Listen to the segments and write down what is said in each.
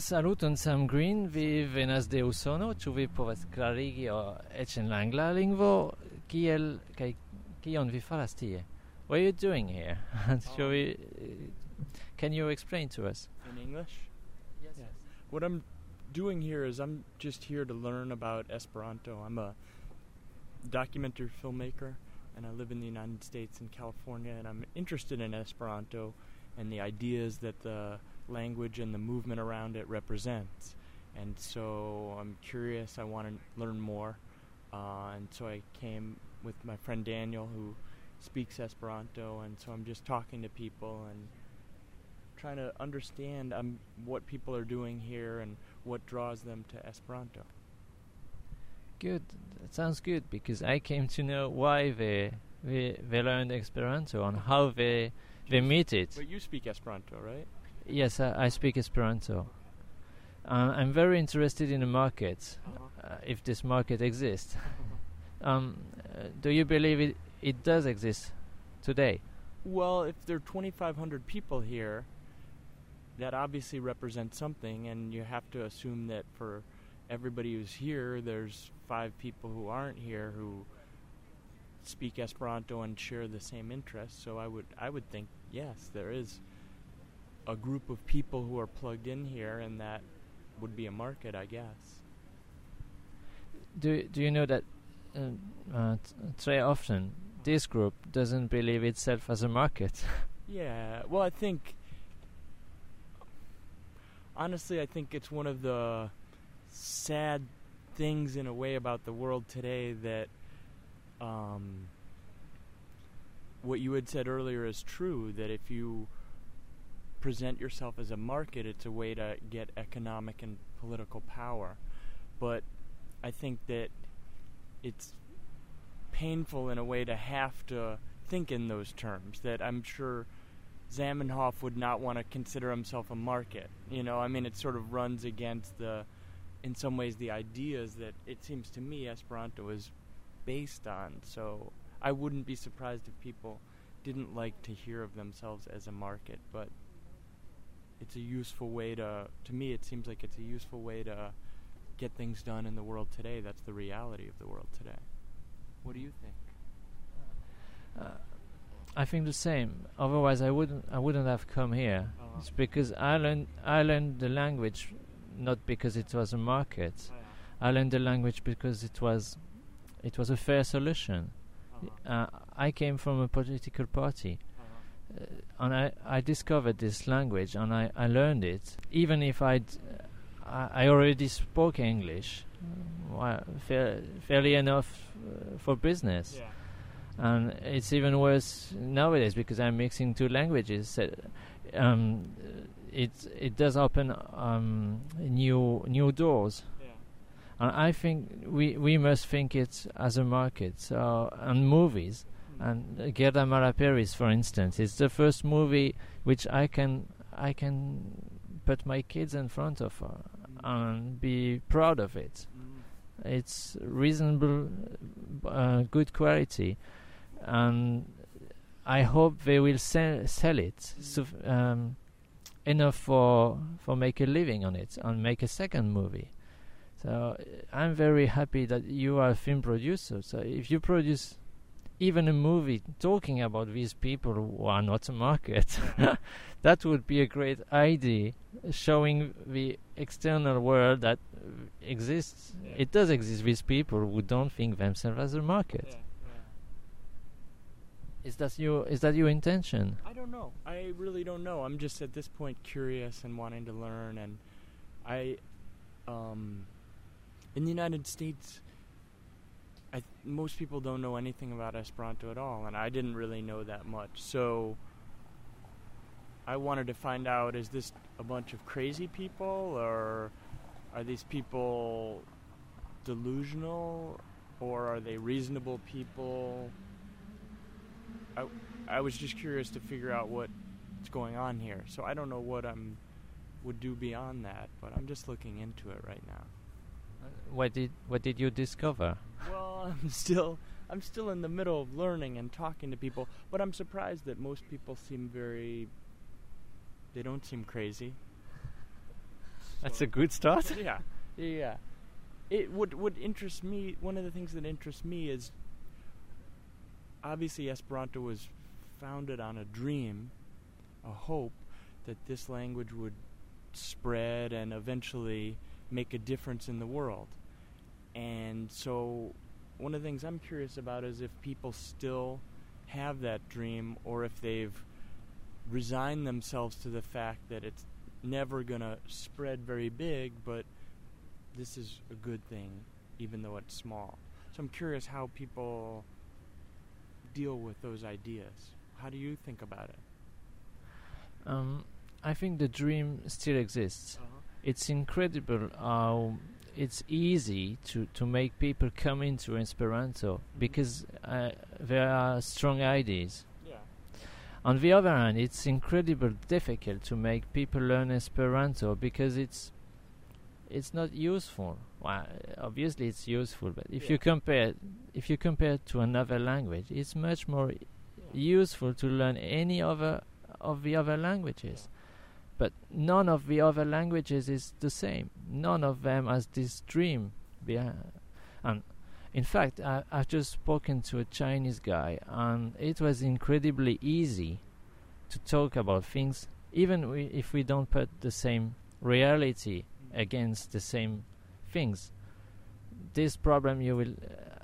Saluton Sam Green, vi venas de Usono, ĉu vi povas klarigi eĉ en la angla lingvo kiel kaj kion vi faras tie? What are you doing here? Can you explain to us? In English? Yes. What I'm doing here is I'm just here to learn about Esperanto. I'm a documentary filmmaker, and I live in the United States in California, and I'm interested in Esperanto and the ideas that the language and the movement around it represents. And so I'm curious, I want to learn more. And so I came with my friend Daniel, who speaks Esperanto, and so I'm just talking to people and trying to understand what people are doing here and what draws them to Esperanto. Good. That sounds good, because I came to know why they learned Esperanto and how they meet it. But you speak Esperanto, right? Yes, I speak Esperanto. I'm very interested in the market, if this market exists. Do you believe it does exist today? Well, if there are 2,500 people here, that obviously represents something, and you have to assume that for everybody who's here, there's 5 people who aren't here who speak Esperanto and share the same interests. So I would think, yes, there is a group of people who are plugged in here, and that would be a market, I guess. Do you know that very often this group doesn't believe itself as a market? Yeah, well, I think, honestly, I think it's one of the sad things in a way about the world today that what you had said earlier is true, that if you present yourself as a market, it's a way to get economic and political power. But I think that it's painful in a way to have to think in those terms, that I'm sure Zamenhof would not want to consider himself a market. You know, I mean, it sort of runs against in some ways, the ideas that it seems to me Esperanto is based on. So I wouldn't be surprised if people didn't like to hear of themselves as a market, but it's a useful way to me, it seems like it's a useful way to get things done in the world today. That's the reality of the world today. What do you think? I think the same. Otherwise, I wouldn't have come here. It's because I learned the language not because it was a market. I learned the language because it was a fair solution. I came from a political party. And I discovered this language, and I learned it. Even if I already spoke English, fairly enough for business. Yeah. And it's even worse nowadays because I'm mixing 2 languages. It does open new doors. Yeah. And I think we must think it as a market. So, and movies. And Gerda Maraperis, for instance, it's the first movie which I can put my kids in front of and be proud of it. It's reasonable, good quality, and I hope they will sell it enough for make a living on it and make a second movie. So I'm very happy that you are a film producer. So if you produce even a movie talking about these people who are not a market, that would be a great idea, showing the external world that exists. Yeah. It does exist with people who don't think themselves as a market. Yeah. Is that your intention? I don't know. I really don't know. I'm just at this point curious and wanting to learn. And I, in the United States, most people don't know anything about Esperanto at all, and I didn't really know that much. So I wanted to find out, is this a bunch of crazy people, or are these people delusional, or are they reasonable people? I was just curious to figure out what's going on here. So I don't know what would do beyond that, but I'm just looking into it right now. What did you discover? Well, I'm still in the middle of learning and talking to people, but I'm surprised that most people they don't seem crazy. That's a good start. Yeah, yeah. It would interest me. One of the things that interests me is obviously Esperanto was founded on a dream, a hope that this language would spread and eventually make a difference in the world. And so one of the things I'm curious about is if people still have that dream, or if they've resigned themselves to the fact that it's never going to spread very big, but this is a good thing, even though it's small. So I'm curious how people deal with those ideas. How do you think about it? I think the dream still exists. Uh-huh. It's incredible how it's easy to make people come into Esperanto because there are strong ideas. Yeah. On the other hand, it's incredibly difficult to make people learn Esperanto because it's not useful. Well, obviously it's useful, but if you compare it to another language, it's much more useful to learn any other of the other languages. But none of the other languages is the same. None of them has this dream behind. And in fact, I've just spoken to a Chinese guy, and it was incredibly easy to talk about things, even if we don't put the same reality against the same things. This problem you will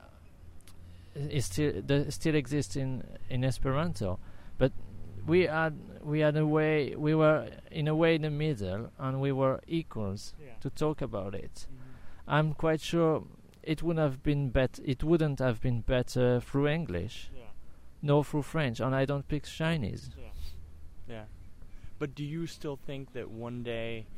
still exists in Esperanto, but we were in a way in the middle, and we were equals to talk about it. Mm-hmm. I'm quite sure it wouldn't have been better through English, nor through French, and I don't speak Chinese. Yeah. But do you still think that one day,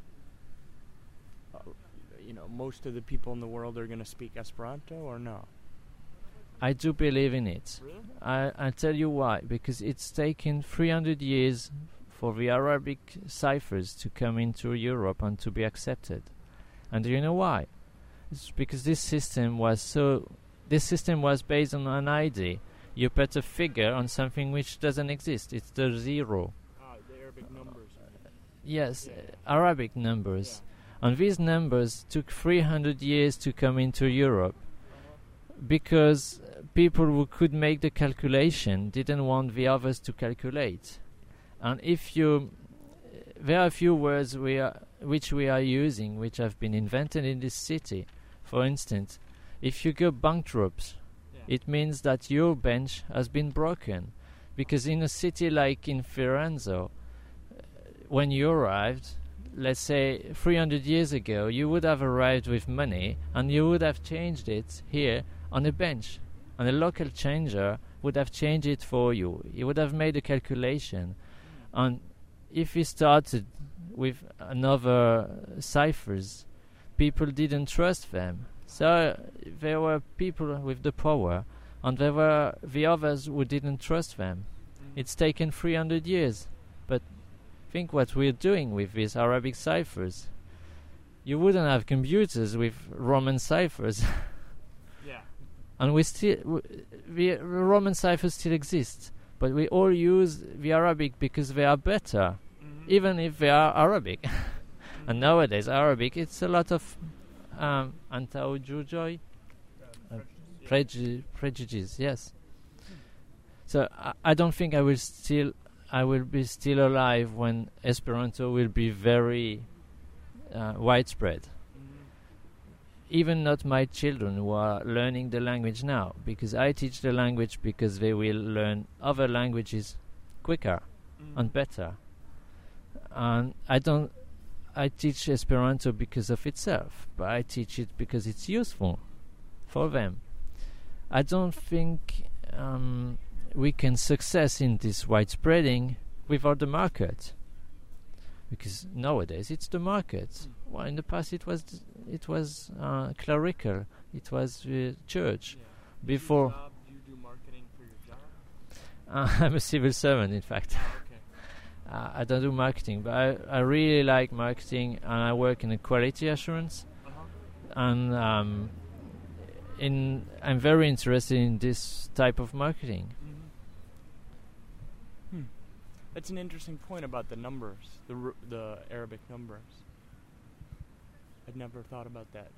most of the people in the world are going to speak Esperanto, or no? I do believe in it. Really? I'll tell you why. Because it's taken 300 years for the Arabic ciphers to come into Europe and to be accepted. And do you know why? It's because this system was based on an idea. You put a figure on something which doesn't exist. It's the zero. The Arabic numbers. Yes, Arabic numbers. And these numbers took 300 years to come into Europe because people who could make the calculation didn't want the others to calculate. And there are a few words which we are using, which have been invented in this city. For instance, if you go bankrupt, it means that your bench has been broken. Because in a city like in Firenze, when you arrived, let's say 300 years ago, you would have arrived with money and you would have changed it here on a bench. And a local changer would have changed it for you. He would have made a calculation. And if he started with another ciphers, people didn't trust them. So there were people with the power, and there were the others who didn't trust them. It's taken 300 years. But think what we're doing with these Arabic ciphers. You wouldn't have computers with Roman ciphers. And the Roman ciphers still exist, but we all use the Arabic because they are better, even if they are Arabic. And nowadays, Arabic, it's a lot of antaujujoi, prejudice, yes. So I don't think I will be still alive when Esperanto will be very widespread. Even not my children who are learning the language now, because I teach the language because they will learn other languages quicker and better. And I teach Esperanto because of itself, but I teach it because it's useful for them. I don't think we can success in this widespreading without the market, because nowadays it's the market. Well, in the past it was clerical. It was the church. Before. Do you do marketing for your job? I'm a civil servant, in fact. Okay. I don't do marketing, but I really like marketing, and I work in a quality assurance. And I'm very interested in this type of marketing. That's an interesting point about the numbers, the Arabic numbers. I'd never thought about that.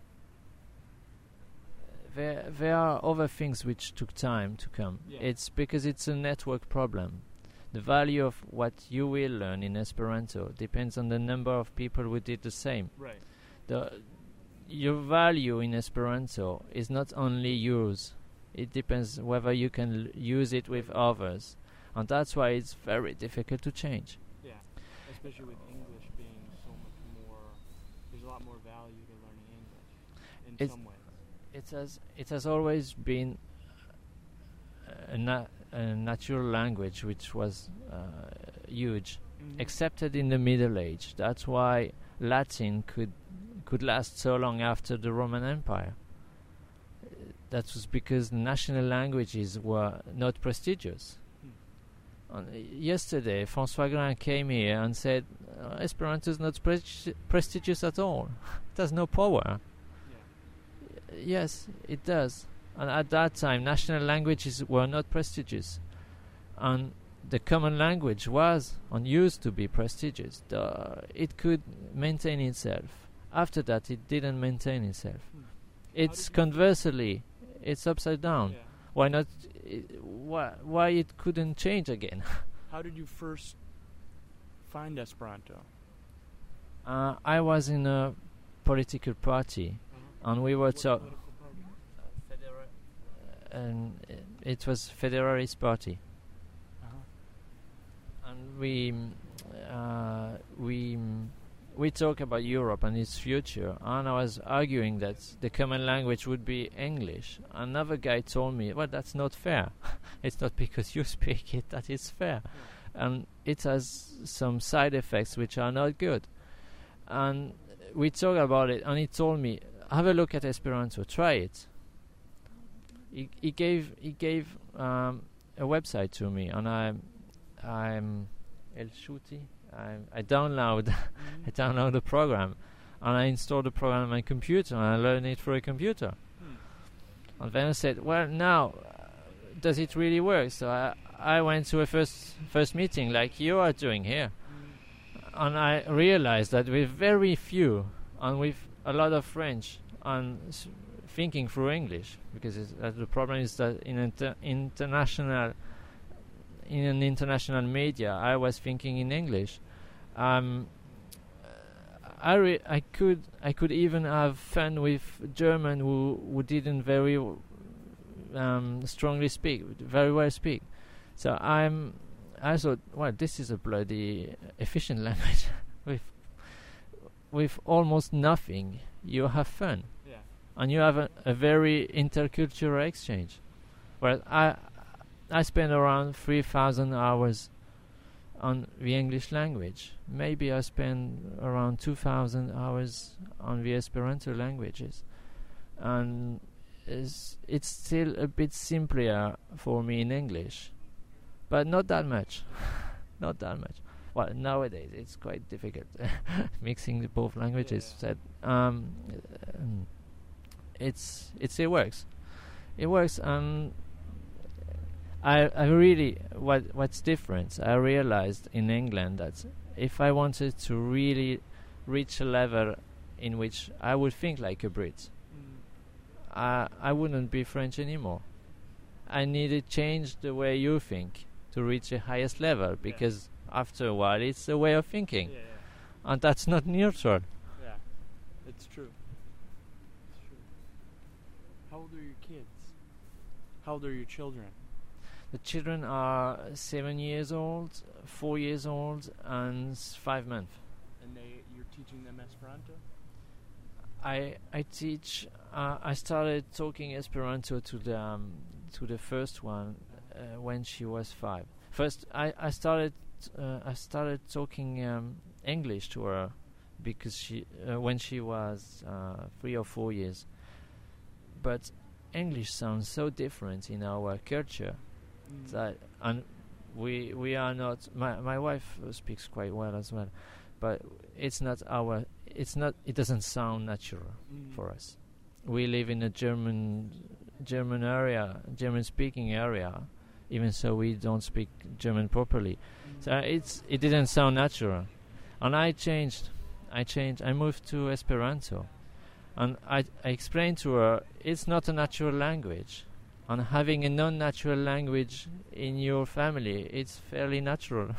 There are other things which took time to come. Yeah. It's because it's a network problem. The value of what you will learn in Esperanto depends on the number of people who did the same. Right. Your value in Esperanto is not only yours. It depends whether you can use it with others. And that's why it's very difficult to change. Yeah. Especially with English being so much more, there's a lot more value to learning English in some ways. It has always been a natural language which was huge, excepted in the Middle Age. That's why Latin could last so long after the Roman Empire. That was because the national languages were not prestigious. Yesterday, François Grain came here and said, Esperanto is not prestigious at all. It has no power. Yes, it does. And at that time, national languages were not prestigious. And the common language was and used to be prestigious. It could maintain itself. After that, it didn't maintain itself. It's conversely, it's upside down. Yeah. Why not? Why it couldn't change again? How did you first find Esperanto? I was in a political party. And we were and it was Federalist Party, and we talk about Europe and its future. And I was arguing that the common language would be English. Another guy told me, "Well, that's not fair. It's not because you speak it that it's fair, and it has some side effects which are not good." And we talked about it, and he told me, have a look at Esperanto. Try it. He gave a website to me, and I'm El Shuti. I download the program, and I install the program on my computer, and I learn it for a computer. And then I said, well, now does it really work? So I went to a first meeting like you are doing here, and I realized that with very few and with a lot of French and thinking through English, because the problem is that in an international media, I was thinking in English. I could even have fun with German who didn't very strongly speak, very well speak. So I thought, well, this is a bloody efficient language. With almost nothing, you have fun, and you have a very intercultural exchange. Well, I spend around 3,000 hours on the English language. Maybe I spend around 2,000 hours on the Esperanto languages, and it's still a bit simpler for me in English, but not that much. Not that much. Well, nowadays it's quite difficult mixing the both languages. It works. It works, and I really what's different. I realized in England that if I wanted to really reach a level in which I would think like a Brit, I wouldn't be French anymore. I needed to change the way you think to reach the highest level, because after a while it's a way of thinking, and that's not neutral. Yeah, it's true. It's true. How old are your kids? How old are your children? The children are 7 years old, 4 years old, and 5 months. And you're teaching them Esperanto? I teach. I started talking Esperanto to the first one when she was 5. First, I started talking English to her because she when she was 3 or 4 years. But English sounds so different in our culture that, and we are not. My wife speaks quite well as well, but it doesn't sound natural for us. We live in a German speaking area, even so we don't speak German properly. So it didn't sound natural, and I changed. I moved to Esperanto, and I explained to her it's not a natural language, and having a non-natural language in your family, it's fairly natural.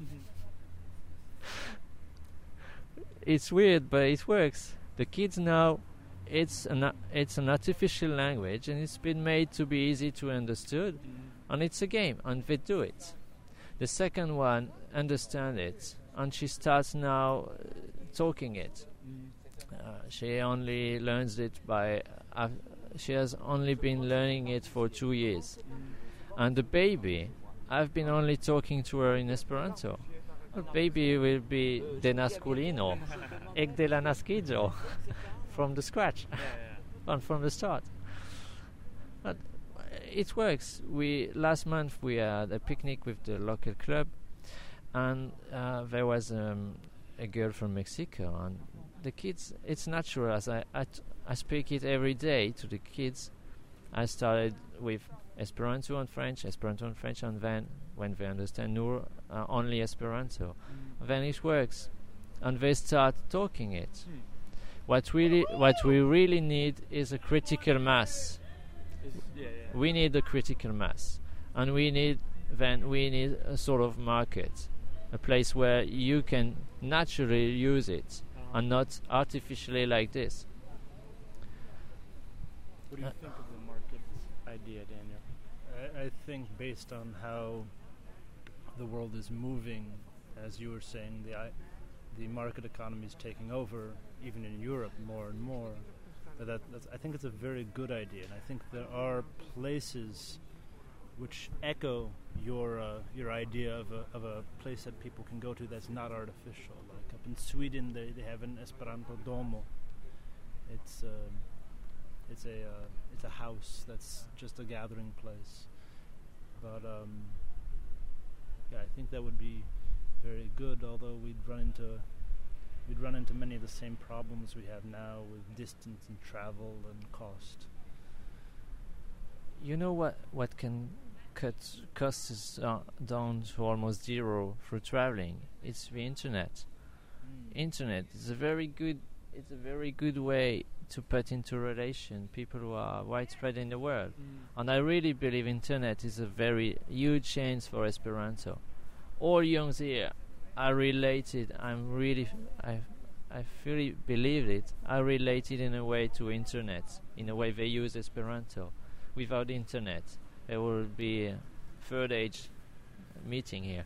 It's weird, but it works. The kids now, it's an artificial language, and it's been made to be easy to understood, and it's a game, and they do it. The second one understand it, and she starts now talking it. She only learns it by. She has only been learning it for 2 years, and the baby, I've been only talking to her in Esperanto. The baby will be de nasculino, ek de la nascido, from the scratch, and from the start. But it works. Last month we had a picnic with the local club, and there was a girl from Mexico, and the kids. It's natural as I speak it every day to the kids. I started with Esperanto and French, and then when they understand Noor, only Esperanto, then it works, and they start talking it. What we really need is a critical mass. We need a critical mass, and we need a sort of market, a place where you can naturally use it and not artificially like this. What do you think of the market idea, Daniel? I think based on how the world is moving, as you were saying, the market economy is taking over, even in Europe, more and more. I think it's a very good idea, and I think there are places which echo your idea of a place that people can go to that's not artificial. Like up in Sweden, they have an Esperanto Domo. It's a house that's just a gathering place. But I think that would be very good. Although we'd run into many of the same problems we have now with distance and travel and cost. You know what can cut costs down to almost zero for traveling? It's the internet. Internet is a very good way to put into relation people who are widespread in the world. And I really believe internet is a very huge change for Esperanto. All youngs here are related. I fully believe it. Are related in a way to internet, in a way they use Esperanto. Without internet, there will be a third age meeting here.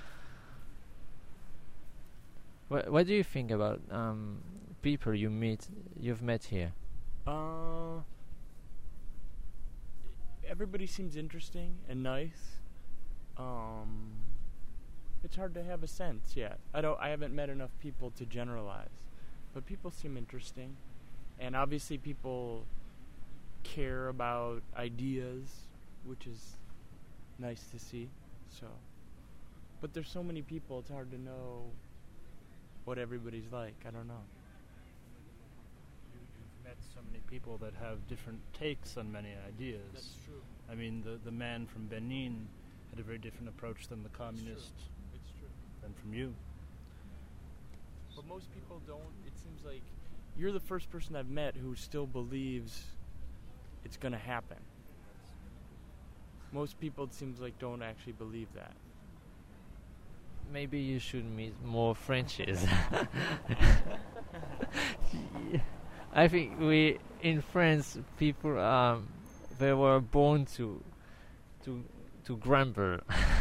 What do you think about people you've met here? Everybody seems interesting and nice. It's hard to have a sense yet. I haven't met enough people to generalize, but people seem interesting, and obviously people care about ideas, which is nice to see. So, but there's so many people, it's hard to know what everybody's like. I don't know. You've met so many people that have different takes on many ideas. That's true. I mean, the man from Benin had a very different approach than the communist. It's true. Than from you. But most people don't. It seems like you're the first person I've met who still believes it's going to happen. Most people, it seems like, don't actually believe that. Maybe you should meet more Frenchies. I think in France, people they were born to grumble,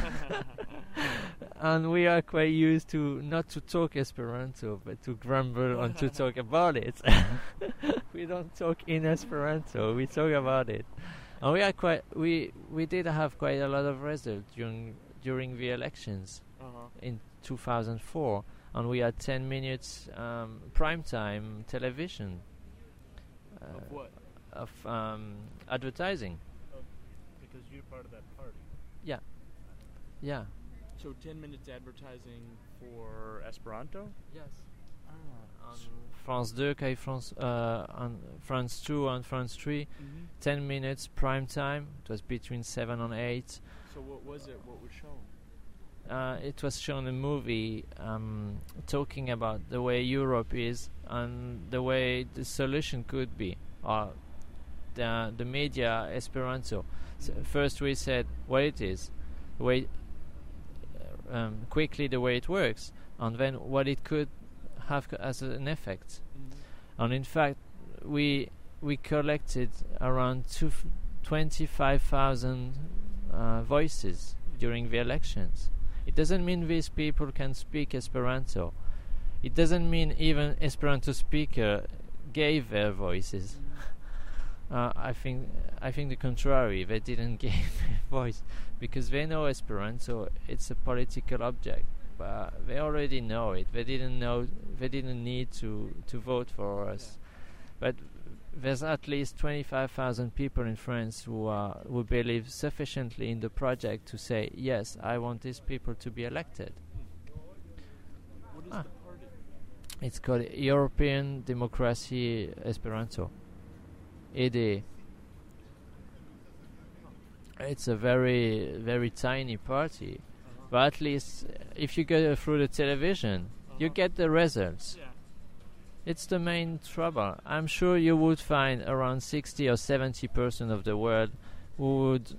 and we are quite used to not to talk Esperanto, but to grumble and to talk about it. We don't talk in Esperanto; we talk about it, and we did have quite a lot of results during the elections. In 2004, and we had 10 minutes primetime television of what? Of advertising. Because you're part of that party. Yeah. So 10 minutes advertising for Esperanto? Yes. On France 2, on France 2 and France 3, 10 minutes prime time. It was between 7 and 8. So what was it? What was shown? it was shown a movie talking about the way Europe is and the way the solution could be, or the media Esperanto. So first we said what it is, the way quickly the way it works, and then what it could have as an effect. And in fact, we collected around 25,000 voices during the elections. It doesn't mean these people can speak Esperanto. It doesn't mean even Esperanto speaker gave their voices. I think the contrary. They didn't give their voice because they know Esperanto. It's a political object, but they already know it. They didn't know. They didn't need to vote for us. But there's at least 25,000 people in France who believe sufficiently in the project to say, yes, I want these people to be elected. What is the party? It's called European Democracy Esperanto. EDE. It's a very, very tiny party. But at least if you go through the television, you get the results. Yeah. It's the main trouble. I'm sure you would find around 60 or 70% of the world who would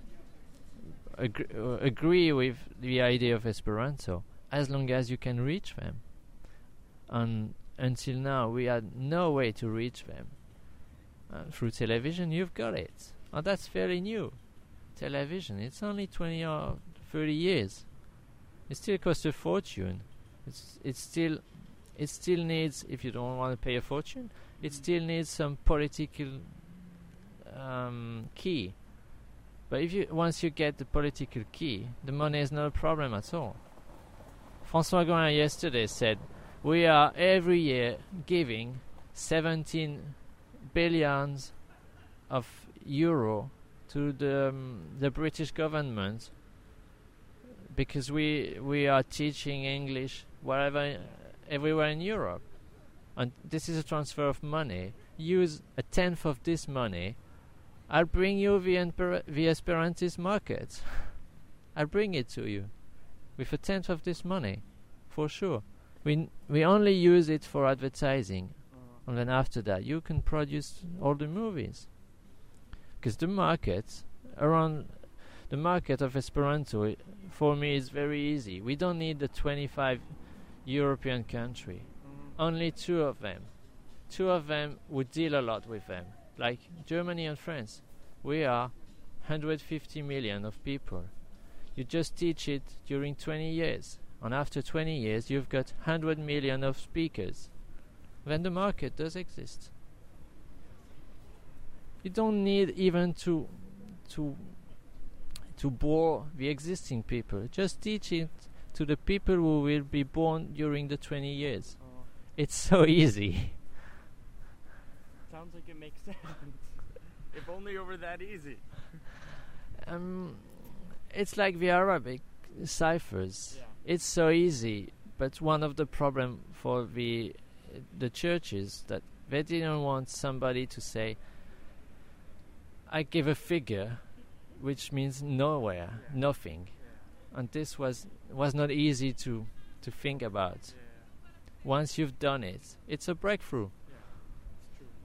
agree with the idea of Esperanto, as long as you can reach them. And until now, we had no way to reach them. Through television, you've got it. And that's fairly new. Television, it's only 20 or 30 years. It still costs a fortune. It still needs, if you don't want to pay a fortune, it still needs some political key. But once you get the political key, the money is not a problem at all. François Goin yesterday said, we are every year giving 17 billions of euro to the British government because we are teaching English everywhere in Europe, and this is a transfer of money. Use a tenth of this money. I'll bring you the Esperantist market. I'll bring it to you with a tenth of this money, for sure. We only use it for advertising, and then after that you can produce all the movies. Because the market of Esperanto, for me, is very easy. We don't need the 25 European country. Only two of them would deal a lot with them, like Germany and France. We are 150 million of people. You just teach it during 20 years, and after 20 years you've got 100 million of speakers. Then the market does exist. You don't need even to bore the existing people. Just teach it to the people who will be born during the 20 years. It's so easy. Sounds like it makes sense. If only over that easy. It's like the Arabic ciphers. Yeah. It's so easy, but one of the problem for the churches that they didn't want somebody to say, I give a figure, which means nowhere, nothing. And this was not easy to think about. Once you've done it, it's a breakthrough. It's true.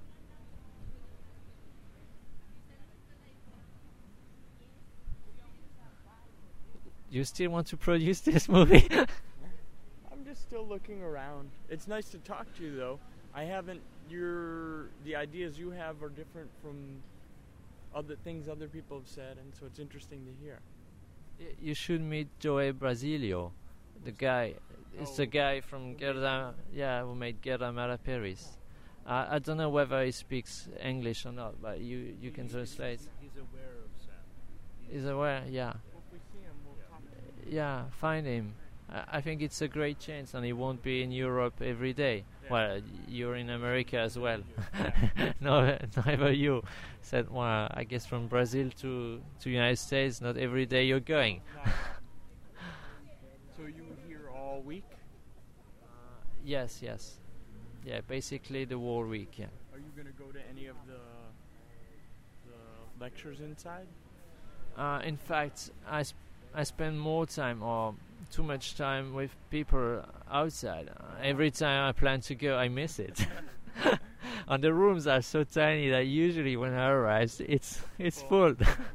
You still want to produce this movie? I'm just still looking around. It's nice to talk to you, though. I haven't. The ideas you have are different from other things other people have said, and so it's interesting to hear. You should meet Joey Brasilio, the guy. It's the guy from Guerra, who made Guerra Mara Paris. I don't know whether he speaks English or not, but you can translate. He's aware of Sam. He's aware, yeah. Well, if we see him, we'll talk to him. Yeah, find him. I think it's a great chance, and he won't be in Europe every day. Yeah. Well, you're in America as well. Yeah. No, neither you. Said, well, I guess from Brazil to United States, not every day you're going. No. So you were here all week? Yes. Yeah, basically the whole week, yeah. Are you going to go to any of the lectures inside? In fact, I spend more time, or too much time with people outside. Every time I plan to go, I miss it. And the rooms are so tiny that usually when I arrive, it's full.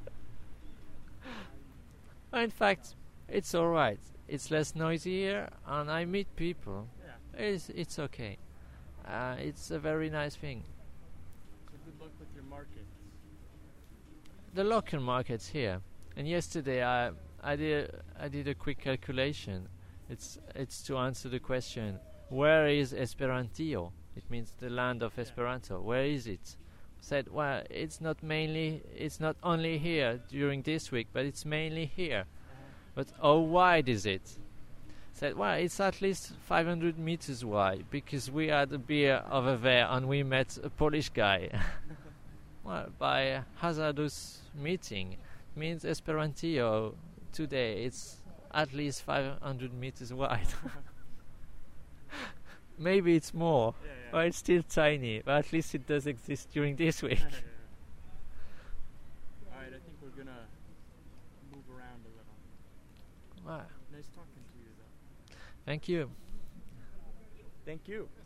In fact, it's all right. It's less noisy here, and I meet people. Yeah. It's okay. It's a very nice thing. So good luck with your market. The local markets here. And yesterday I did a quick calculation. It's to answer the question, where is Esperantio? It means the land of Esperanto. Where is it? Said, well, it's not only here during this week, but it's mainly here. But how wide is it? Said, well, it's at least 500 meters wide, because we had a beer over there and we met a Polish guy. Well, by hazardous meeting, means Esperantio today it's at least 500 meters wide. Maybe it's more, but it's still tiny, but at least it does exist during this week. Alright, I think we're gonna move around a little. Wow. Nice talking to you though. Thank you. Thank you.